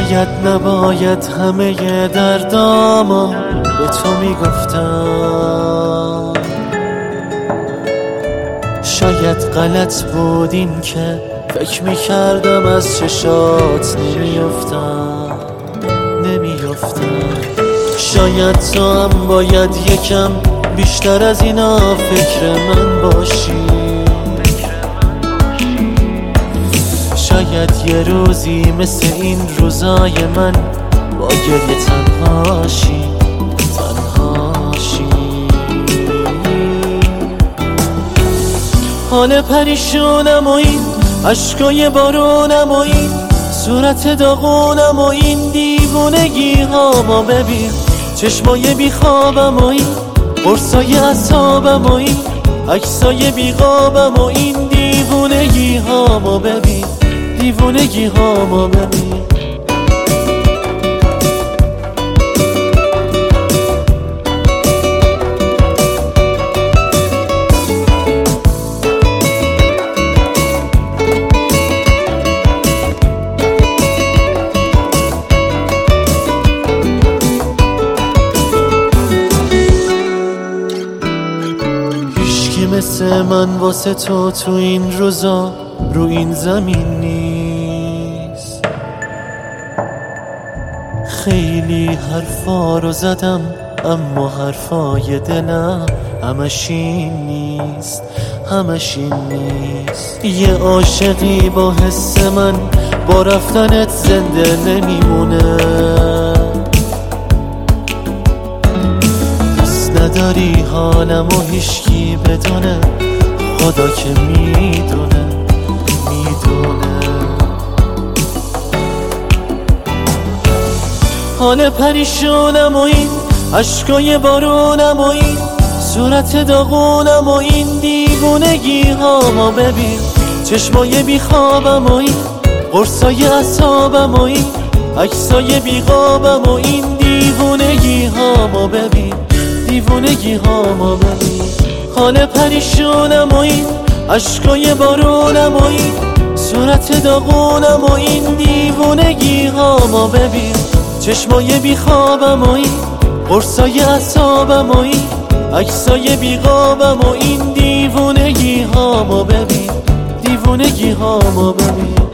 شاید نباید همه دردامو به تو میگفتم، شاید غلط بود این که فکر میکردم از چشات نمیافتم. شاید تو هم باید یکم بیشتر از اینا فکر من باشی، شاید یه روزی مثل این روزای من با گریه تنهاشی. حال پریشونم و این عشقای بارونم و این صورت داغونم و این دیوونگی هامو ببین، چشمای بیخوابم و این قرصای اعصابم و این عکسای بیغابم و این دیوونگی هامو ببین، دیوونگی هامو ببین. مثل من واسه تو این روزا رو این زمین نیست. خیلی حرفا رو زدم اما حرفای دلم همش این نیست. یه عاشقی با حس من با رفتنت زنده نمیمونه، نداری حالمو هیچکی بدونه، خدا که میدونه. حال پریشونم و این عشقای بارونم و این صورت داغونم و این دیوونگی هامو ببین، چشمای بیخوابم و این قرصای اعصابم و این عکسای بیغابم و این دیوونگی هامو ببین، دیوونگی هامو ببین. حال پریشونم و این عشقای بارونم و این صورت داغونم و این دیوونگی هامو ببین، چشمای بیخوابم و این قرصای اعصابم و این عکسای بیغابم و این دیوونگی هامو ببین، دیوونگی هامو ببین.